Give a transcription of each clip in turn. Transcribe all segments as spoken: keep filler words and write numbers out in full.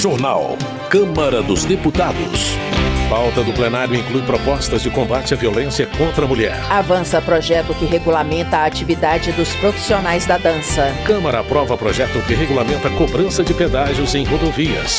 Jornal. Câmara dos Deputados. Pauta do plenário inclui propostas de combate à violência contra a mulher. Avança projeto que regulamenta a atividade dos profissionais da dança. Câmara aprova projeto que regulamenta a cobrança de pedágios em rodovias.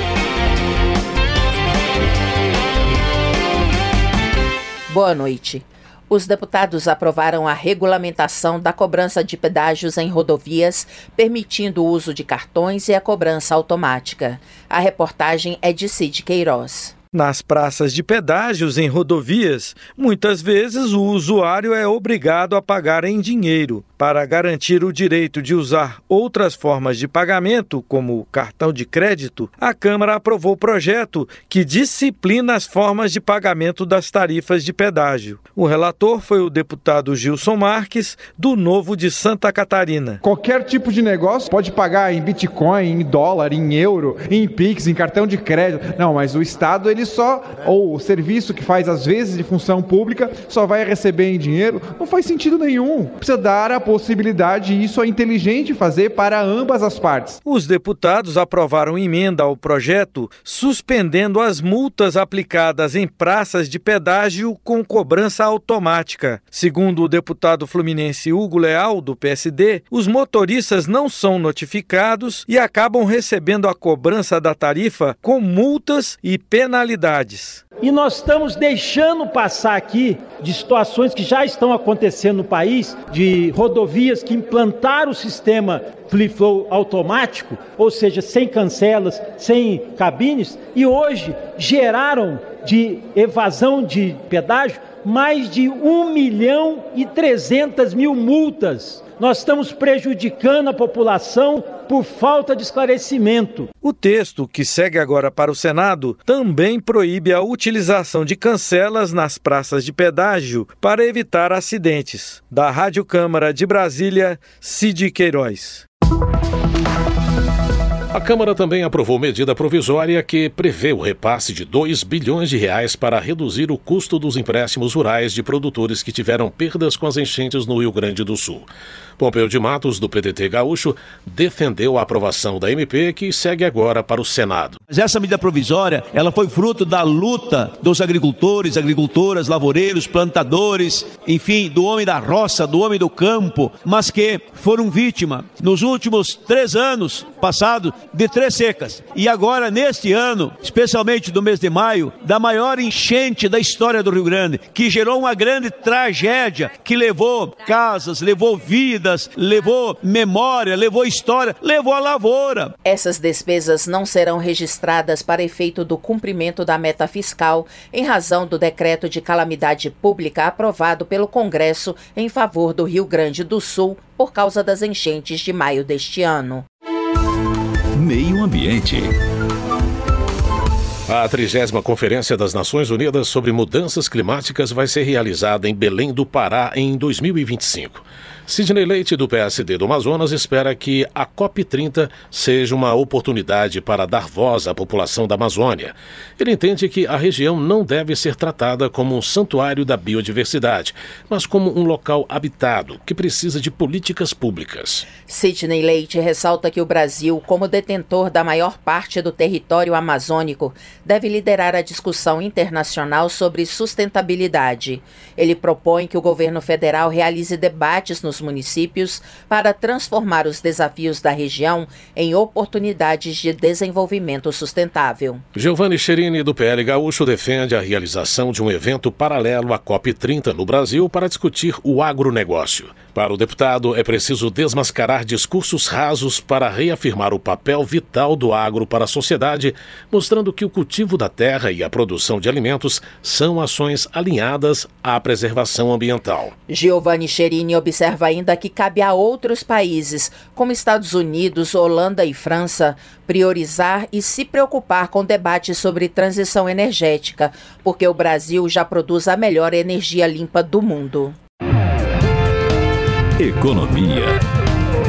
Boa noite. Os deputados aprovaram a regulamentação da cobrança de pedágios em rodovias, permitindo o uso de cartões e a cobrança automática. A reportagem é de Cid Queiroz. Nas praças de pedágios em rodovias, muitas vezes o usuário é obrigado a pagar em dinheiro. Para garantir o direito de usar outras formas de pagamento, como o cartão de crédito, a Câmara aprovou o projeto que disciplina as formas de pagamento das tarifas de pedágio. O relator foi o deputado Gilson Marques, do Novo de Santa Catarina. Qualquer tipo de negócio pode pagar em Bitcoin, em dólar, em euro, em Pix, em cartão de crédito. Não, mas o Estado, ele só, ou o serviço que faz às vezes de função pública, só vai receber em dinheiro. Não faz sentido nenhum. Precisa dar a possibilidade, e isso é inteligente fazer para ambas as partes. Os deputados aprovaram emenda ao projeto, suspendendo as multas aplicadas em praças de pedágio com cobrança automática. Segundo o deputado fluminense Hugo Leal, do P S D, os motoristas não são notificados e acabam recebendo a cobrança da tarifa com multas e penalidades. E nós estamos deixando passar aqui de situações que já estão acontecendo no país, de rodovias que implantaram o sistema free flow automático, ou seja, sem cancelas, sem cabines, e hoje geraram de evasão de pedágio mais de um milhão e trezentas mil multas. Nós estamos prejudicando a população por falta de esclarecimento. O texto, que segue agora para o Senado, também proíbe a utilização de cancelas nas praças de pedágio para evitar acidentes. Da Rádio Câmara de Brasília, Cid Queiroz. A Câmara também aprovou medida provisória que prevê o repasse de dois bilhões de reais para reduzir o custo dos empréstimos rurais de produtores que tiveram perdas com as enchentes no Rio Grande do Sul. Pompeu de Matos, do P D T gaúcho, defendeu a aprovação da M P, que segue agora para o Senado. Mas essa medida provisória, ela foi fruto da luta dos agricultores, agricultoras, lavoureiros, plantadores, enfim, do homem da roça, do homem do campo, mas que foram vítima nos últimos três anos passados de três secas. E agora, neste ano, especialmente do mês de maio, da maior enchente da história do Rio Grande, que gerou uma grande tragédia, que levou casas, levou vidas, levou memória, levou história, levou a lavoura. Essas despesas não serão registradas para efeito do cumprimento da meta fiscal, em razão do decreto de calamidade pública aprovado pelo Congresso em favor do Rio Grande do Sul por causa das enchentes de maio deste ano. Meio Ambiente. A trigésima Conferência das Nações Unidas sobre Mudanças Climáticas vai ser realizada em Belém do Pará em dois mil e vinte e cinco. Sidney Leite, do P S D do Amazonas, espera que a COP trinta seja uma oportunidade para dar voz à população da Amazônia. Ele entende que a região não deve ser tratada como um santuário da biodiversidade, mas como um local habitado, que precisa de políticas públicas. Sidney Leite ressalta que o Brasil, como detentor da maior parte do território amazônico, deve liderar a discussão internacional sobre sustentabilidade. Ele propõe que o governo federal realize debates nos municípios para transformar os desafios da região em oportunidades de desenvolvimento sustentável. Giovanni Cherini, do P L gaúcho, defende a realização de um evento paralelo à COP trinta no Brasil para discutir o agronegócio. Para o deputado, é preciso desmascarar discursos rasos para reafirmar o papel vital do agro para a sociedade, mostrando que o cultivo da terra e a produção de alimentos são ações alinhadas à preservação ambiental. Giovanni Cherini observa ainda que cabe a outros países, como Estados Unidos, Holanda e França, priorizar e se preocupar com debates sobre transição energética, porque o Brasil já produz a melhor energia limpa do mundo. Economia.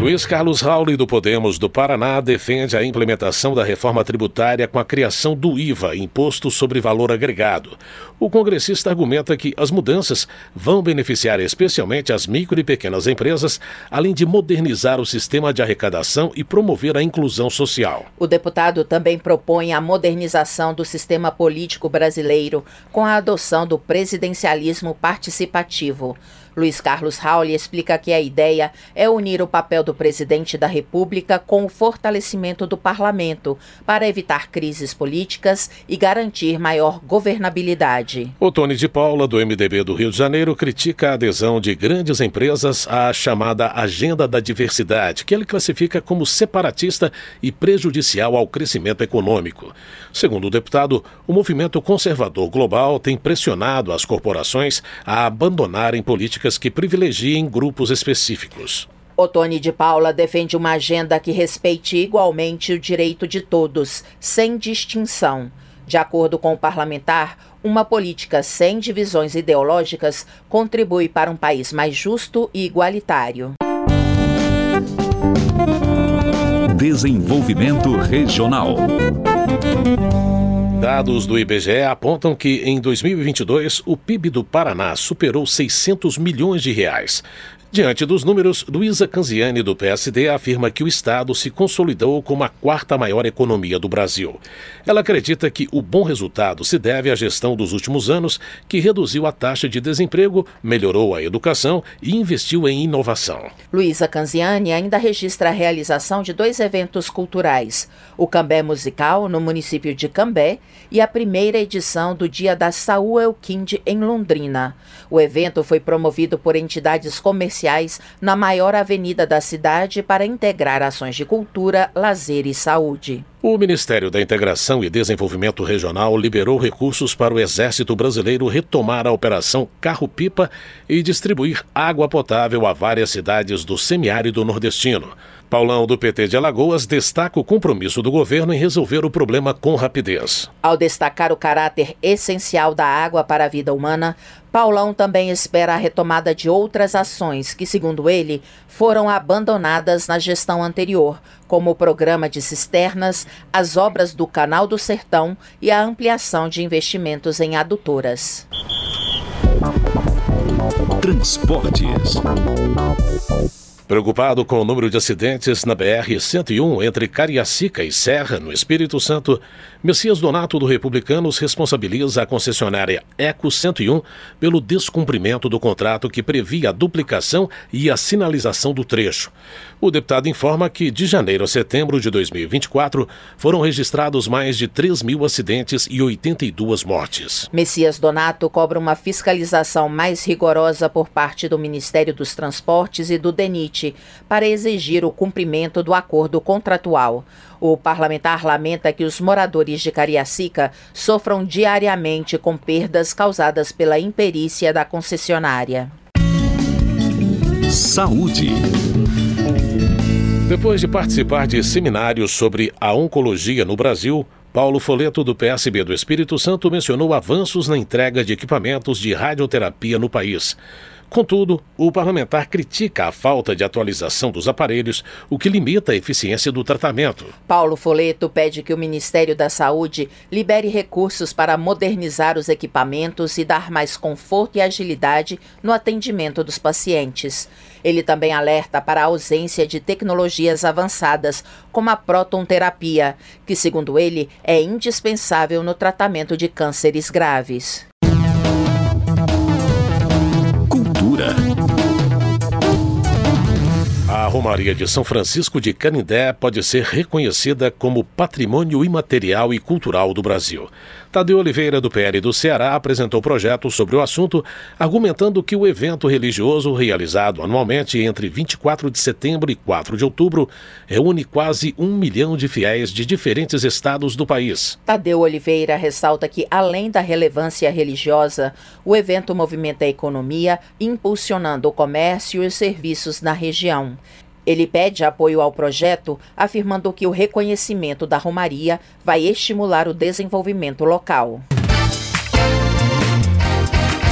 Luiz Carlos Rauli, do Podemos do Paraná, defende a implementação da reforma tributária com a criação do I V A, Imposto sobre Valor Agregado. O congressista argumenta que as mudanças vão beneficiar especialmente as micro e pequenas empresas, além de modernizar o sistema de arrecadação e promover a inclusão social. O deputado também propõe a modernização do sistema político brasileiro com a adoção do presidencialismo participativo. Luiz Carlos Rauli explica que a ideia é unir o papel do presidente da República com o fortalecimento do parlamento para evitar crises políticas e garantir maior governabilidade. Otônio de Paula, do M D B do Rio de Janeiro, critica a adesão de grandes empresas à chamada Agenda da Diversidade, que ele classifica como separatista e prejudicial ao crescimento econômico. Segundo o deputado, o movimento conservador global tem pressionado as corporações a abandonarem políticas que privilegiem grupos específicos. Otônio de Paula defende uma agenda que respeite igualmente o direito de todos, sem distinção. De acordo com o parlamentar, uma política sem divisões ideológicas contribui para um país mais justo e igualitário. Desenvolvimento Regional. Dados do I B G E apontam que, em dois mil e vinte e dois, o P I B do Paraná superou seiscentos milhões de reais. Diante dos números, Luísa Canziani, do P S D, afirma que o estado se consolidou como a quarta maior economia do Brasil. Ela acredita que o bom resultado se deve à gestão dos últimos anos, que reduziu a taxa de desemprego, melhorou a educação e investiu em inovação. Luísa Canziani ainda registra a realização de dois eventos culturais: o Cambé Musical, no município de Cambé, e a primeira edição do Dia da Saúl Elquinde, em Londrina. O evento foi promovido por entidades comerciais na maior avenida da cidade para integrar ações de cultura, lazer e saúde. O Ministério da Integração e Desenvolvimento Regional liberou recursos para o Exército Brasileiro retomar a Operação Carro-Pipa e distribuir água potável a várias cidades do semiárido nordestino. Paulão, do P T de Alagoas, destaca o compromisso do governo em resolver o problema com rapidez. Ao destacar o caráter essencial da água para a vida humana, Paulão também espera a retomada de outras ações que, segundo ele, foram abandonadas na gestão anterior, como o programa de cisternas, as obras do Canal do Sertão e a ampliação de investimentos em adutoras. Transportes. Preocupado com o número de acidentes na B R cento e um entre Cariacica e Serra, no Espírito Santo, Messias Donato, do Republicanos, responsabiliza a concessionária Eco cento e um pelo descumprimento do contrato que previa a duplicação e a sinalização do trecho. O deputado informa que, de janeiro a setembro de dois mil e vinte e quatro, foram registrados mais de três mil acidentes e oitenta e duas mortes. Messias Donato cobra uma fiscalização mais rigorosa por parte do Ministério dos Transportes e do DENIT para exigir o cumprimento do acordo contratual. O parlamentar lamenta que os moradores de Cariacica sofram diariamente com perdas causadas pela imperícia da concessionária. Saúde. Depois de participar de seminários sobre a oncologia no Brasil, Paulo Foleto, do P S B do Espírito Santo, mencionou avanços na entrega de equipamentos de radioterapia no país. Contudo, o parlamentar critica a falta de atualização dos aparelhos, o que limita a eficiência do tratamento. Paulo Foleto pede que o Ministério da Saúde libere recursos para modernizar os equipamentos e dar mais conforto e agilidade no atendimento dos pacientes. Ele também alerta para a ausência de tecnologias avançadas, como a protonterapia, que, segundo ele, é indispensável no tratamento de cânceres graves. A Romaria de São Francisco de Canindé pode ser reconhecida como Patrimônio Imaterial e Cultural do Brasil. Tadeu Oliveira, do P L do Ceará, apresentou projeto sobre o assunto, argumentando que o evento religioso, realizado anualmente entre vinte e quatro de setembro e quatro de outubro, reúne quase um milhão de fiéis de diferentes estados do país. Tadeu Oliveira ressalta que, além da relevância religiosa, o evento movimenta a economia, impulsionando o comércio e os serviços na região. Ele pede apoio ao projeto, afirmando que o reconhecimento da Romaria vai estimular o desenvolvimento local.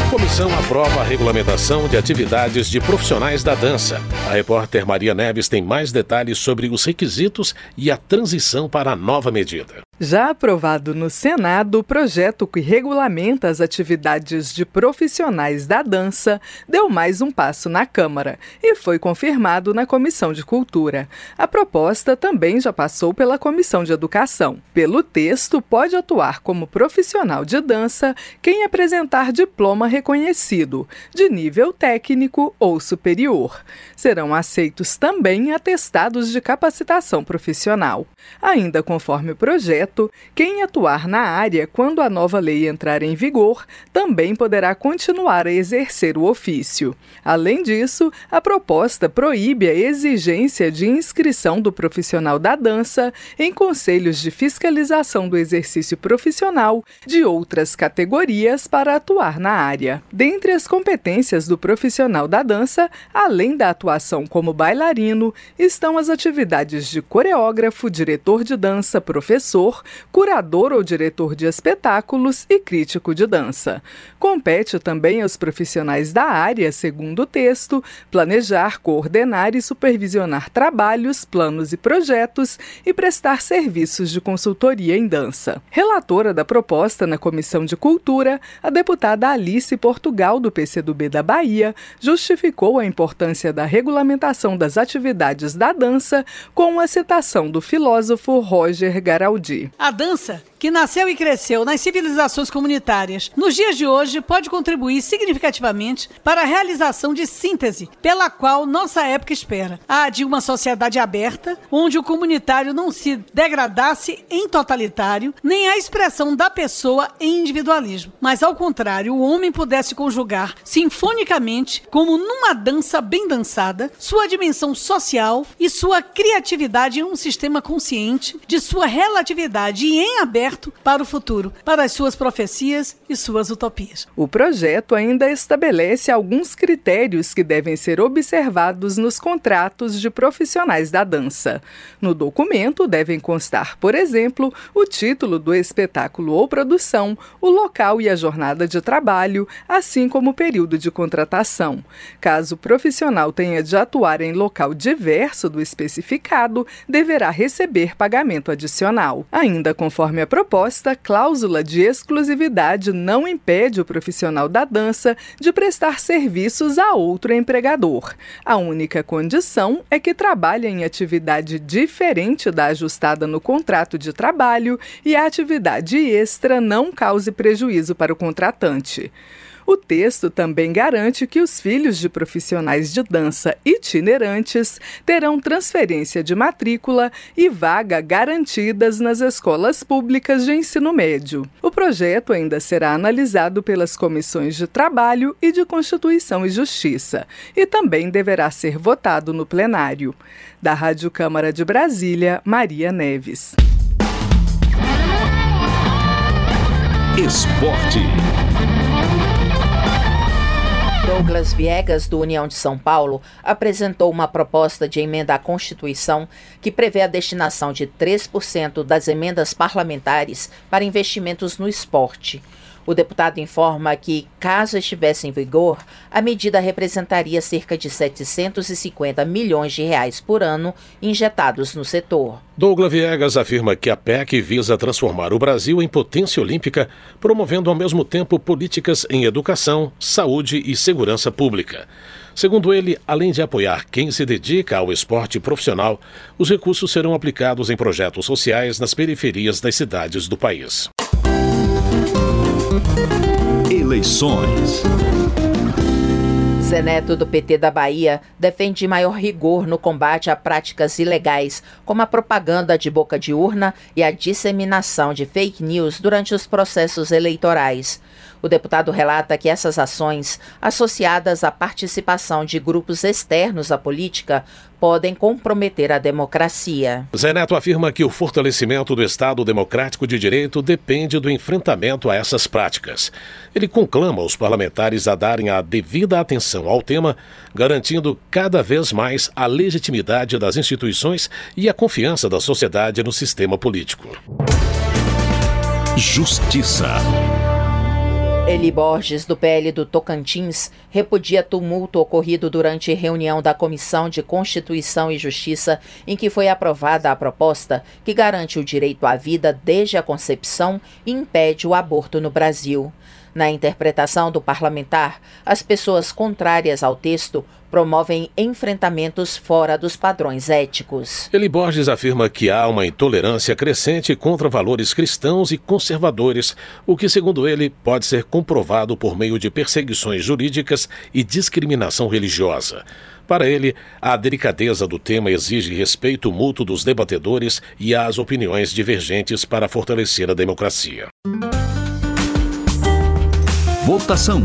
Comissão aprova a regulamentação de atividades de profissionais da dança. A repórter Maria Neves tem mais detalhes sobre os requisitos e a transição para a nova medida. Já aprovado no Senado, o projeto que regulamenta as atividades de profissionais da dança deu mais um passo na Câmara e foi confirmado na Comissão de Cultura. A proposta também já passou pela Comissão de Educação. Pelo texto, pode atuar como profissional de dança quem apresentar diploma reconhecido, de nível técnico ou superior. Serão aceitos também atestados de capacitação profissional. Ainda conforme o projeto, quem atuar na área quando a nova lei entrar em vigor também poderá continuar a exercer o ofício. Além disso, a proposta proíbe a exigência de inscrição do profissional da dança em conselhos de fiscalização do exercício profissional de outras categorias para atuar na área. Dentre as competências do profissional da dança, além da atuação como bailarino, estão as atividades de coreógrafo, diretor de dança, professor, curador ou diretor de espetáculos e crítico de dança. Compete também aos profissionais da área, segundo o texto, planejar, coordenar e supervisionar trabalhos, planos e projetos e prestar serviços de consultoria em dança. Relatora da proposta na Comissão de Cultura, a deputada Alice Portugal, do P C do B da Bahia, justificou a importância da regulamentação das atividades da dança com a citação do filósofo Roger Garaudy. A dança, que nasceu e cresceu nas civilizações comunitárias, nos dias de hoje pode contribuir significativamente para a realização de síntese pela qual nossa época espera. A de uma sociedade aberta, onde o comunitário não se degradasse em totalitário, nem a expressão da pessoa em individualismo, mas ao contrário, o homem pudesse conjugar sinfonicamente, como numa dança bem dançada, sua dimensão social e sua criatividade em um sistema consciente de sua relatividade e em aberto para o futuro, para as suas profecias e suas utopias. O projeto ainda estabelece alguns critérios que devem ser observados nos contratos de profissionais da dança. No documento devem constar, por exemplo, o título do espetáculo ou produção, o local e a jornada de trabalho, assim como o período de contratação. Caso o profissional tenha de atuar em local diverso do especificado, deverá receber pagamento adicional. Ainda conforme a proposta, cláusula de exclusividade não impede o profissional da dança de prestar serviços a outro empregador. A única condição é que trabalhe em atividade diferente da ajustada no contrato de trabalho e a atividade extra não cause prejuízo para o contratante. O texto também garante que os filhos de profissionais de dança itinerantes terão transferência de matrícula e vaga garantidas nas escolas públicas de ensino médio. O projeto ainda será analisado pelas comissões de Trabalho e de Constituição e Justiça e também deverá ser votado no plenário. Da Rádio Câmara de Brasília, Maria Neves. Esporte. Douglas Viegas, do União de São Paulo, apresentou uma proposta de emenda à Constituição que prevê a destinação de três por cento das emendas parlamentares para investimentos no esporte. O deputado informa que, caso estivesse em vigor, a medida representaria cerca de setecentos e cinquenta milhões de reais por ano injetados no setor. Douglas Viegas afirma que a P E C visa transformar o Brasil em potência olímpica, promovendo ao mesmo tempo políticas em educação, saúde e segurança pública. Segundo ele, além de apoiar quem se dedica ao esporte profissional, os recursos serão aplicados em projetos sociais nas periferias das cidades do país. Eleições. Zé Neto, do P T da Bahia, defende maior rigor no combate a práticas ilegais, como a propaganda de boca de urna e a disseminação de fake news durante os processos eleitorais. O deputado relata que essas ações, associadas à participação de grupos externos à política, podem comprometer a democracia. Zé Neto afirma que o fortalecimento do Estado Democrático de Direito depende do enfrentamento a essas práticas. Ele conclama os parlamentares a darem a devida atenção ao tema, garantindo cada vez mais a legitimidade das instituições e a confiança da sociedade no sistema político. Justiça. Eli Borges, do P L do Tocantins, repudia tumulto ocorrido durante reunião da Comissão de Constituição e Justiça, em que foi aprovada a proposta que garante o direito à vida desde a concepção e impede o aborto no Brasil. Na interpretação do parlamentar, as pessoas contrárias ao texto promovem enfrentamentos fora dos padrões éticos. Eli Borges afirma que há uma intolerância crescente contra valores cristãos e conservadores, o que, segundo ele, pode ser comprovado por meio de perseguições jurídicas e discriminação religiosa. Para ele, a delicadeza do tema exige respeito mútuo dos debatedores e as opiniões divergentes para fortalecer a democracia. Votação.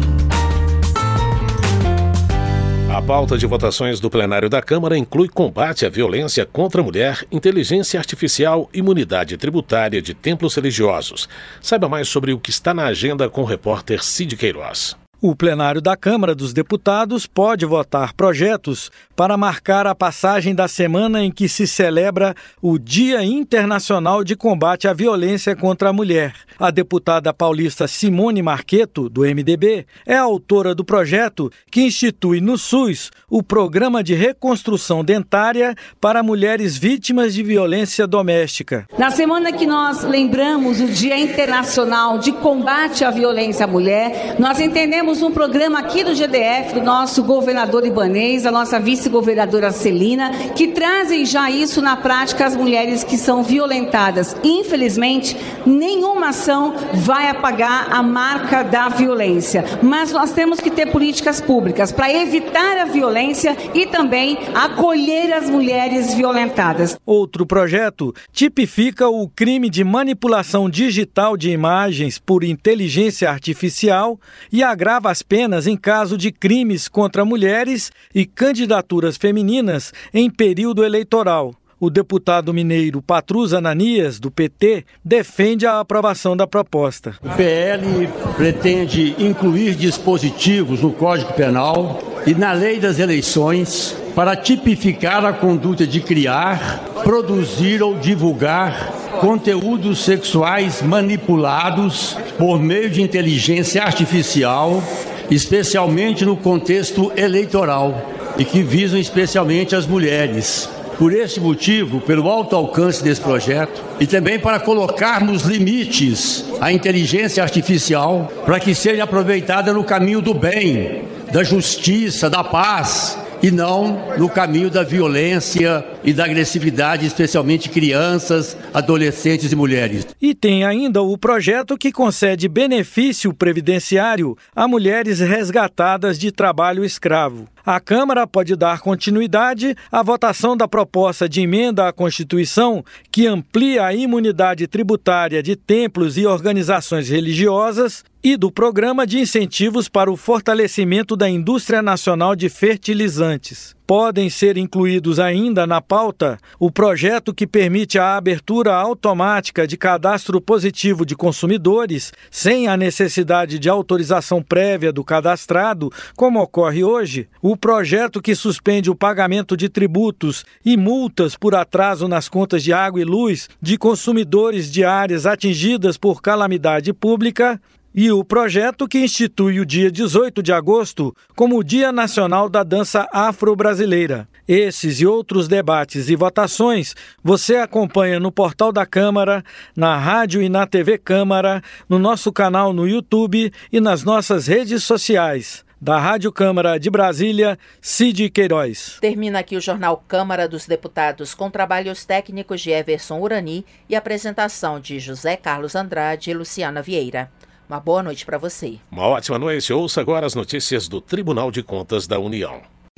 A pauta de votações do plenário da Câmara inclui combate à violência contra a mulher, inteligência artificial, imunidade tributária de templos religiosos. Saiba mais sobre o que está na agenda com o repórter Cid Queiroz. O plenário da Câmara dos Deputados pode votar projetos para marcar a passagem da semana em que se celebra o Dia Internacional de Combate à Violência contra a Mulher. A deputada paulista Simone Marqueto, do M D B, é a autora do projeto que institui no SUS o Programa de Reconstrução Dentária para mulheres vítimas de violência doméstica. Na semana que nós lembramos o Dia Internacional de Combate à Violência à Mulher, nós entendemos um programa aqui do G D F, do nosso governador Ibanez, a nossa vice-governadora Celina, que trazem já isso na prática às mulheres que são violentadas. Infelizmente, nenhuma ação vai apagar a marca da violência, mas nós temos que ter políticas públicas para evitar a violência e também acolher as mulheres violentadas. Outro projeto tipifica o crime de manipulação digital de imagens por inteligência artificial e agrava as penas em caso de crimes contra mulheres e candidaturas femininas em período eleitoral. O deputado mineiro Patrus Ananias, do P T, defende a aprovação da proposta. O P L pretende incluir dispositivos no Código Penal e na Lei das Eleições para tipificar a conduta de criar, produzir ou divulgar conteúdos sexuais manipulados por meio de inteligência artificial, especialmente no contexto eleitoral, e que visam especialmente as mulheres. Por esse motivo, pelo alto alcance desse projeto, e também para colocarmos limites à inteligência artificial, para que seja aproveitada no caminho do bem, da justiça, da paz, e não no caminho da violência e da agressividade, especialmente crianças, adolescentes e mulheres. E tem ainda o projeto que concede benefício previdenciário a mulheres resgatadas de trabalho escravo. A Câmara pode dar continuidade à votação da proposta de emenda à Constituição que amplia a imunidade tributária de templos e organizações religiosas e do Programa de Incentivos para o Fortalecimento da Indústria Nacional de Fertilizantes. Podem ser incluídos ainda na pauta o projeto que permite a abertura automática de cadastro positivo de consumidores, sem a necessidade de autorização prévia do cadastrado, como ocorre hoje, o projeto que suspende o pagamento de tributos e multas por atraso nas contas de água e luz de consumidores de áreas atingidas por calamidade pública, e o projeto que institui o dia dezoito de agosto como o Dia Nacional da Dança Afro-Brasileira. Esses e outros debates e votações você acompanha no portal da Câmara, na rádio e na T V Câmara, no nosso canal no YouTube e nas nossas redes sociais. Da Rádio Câmara de Brasília, Cid Queiroz. Termina aqui o Jornal Câmara dos Deputados com trabalhos técnicos de Everson Urani e apresentação de José Carlos Andrade e Luciana Vieira. Uma boa noite para você. Uma ótima noite. Ouça agora as notícias do Tribunal de Contas da União.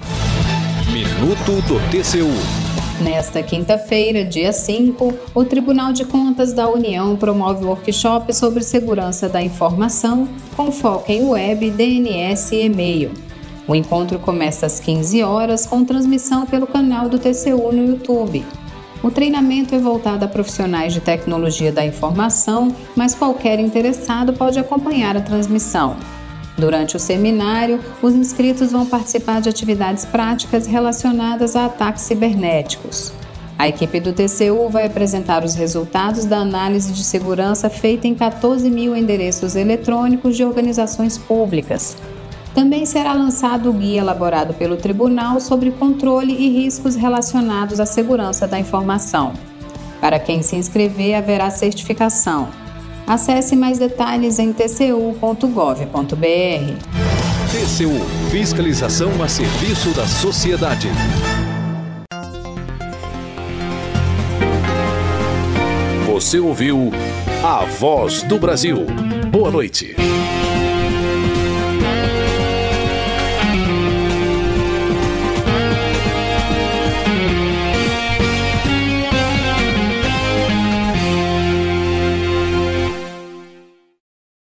Minuto do T C U. Nesta quinta-feira, dia cinco, o Tribunal de Contas da União promove o workshop sobre segurança da informação, com foco em web, D N S e e-mail. O encontro começa às quinze horas, com transmissão pelo canal do T C U no YouTube. O treinamento é voltado a profissionais de tecnologia da informação, mas qualquer interessado pode acompanhar a transmissão. Durante o seminário, os inscritos vão participar de atividades práticas relacionadas a ataques cibernéticos. A equipe do T C U vai apresentar os resultados da análise de segurança feita em quatorze mil endereços eletrônicos de organizações públicas. Também será lançado o guia elaborado pelo Tribunal sobre controle e riscos relacionados à segurança da informação. Para quem se inscrever, haverá certificação. Acesse mais detalhes em t c u ponto gov ponto b r. T C U – Fiscalização a serviço da sociedade. Você ouviu A Voz do Brasil. Boa noite.